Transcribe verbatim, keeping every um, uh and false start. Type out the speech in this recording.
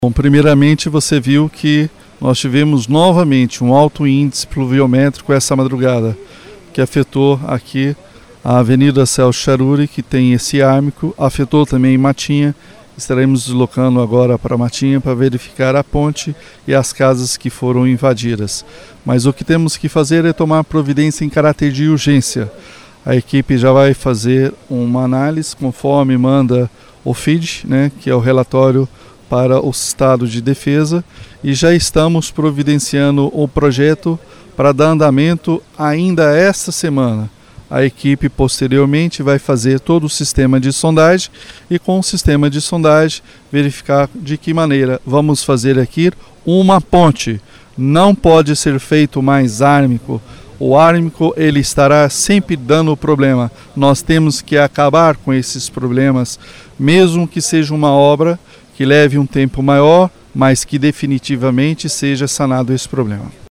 Bom, primeiramente você viu que nós tivemos novamente um alto índice pluviométrico essa madrugada, que afetou aqui a Avenida Celso Charuri, que tem esse ármico, afetou também Matinha. Estaremos deslocando agora para Matinha para verificar a ponte e as casas que foram invadidas. Mas o que temos que fazer é tomar providência em caráter de urgência. A equipe já vai fazer uma análise conforme manda o F I D, né, que é o relatório para o estado de defesa, e já estamos providenciando o projeto para dar andamento ainda esta semana. A equipe posteriormente vai fazer todo o sistema de sondagem e com o sistema de sondagem verificar de que maneira vamos fazer aqui uma ponte. Não pode ser feito mais ármico. O ármico ele estará sempre dando problema. Nós temos que acabar com esses problemas, mesmo que seja uma obra que leve um tempo maior, mas que definitivamente seja sanado esse problema.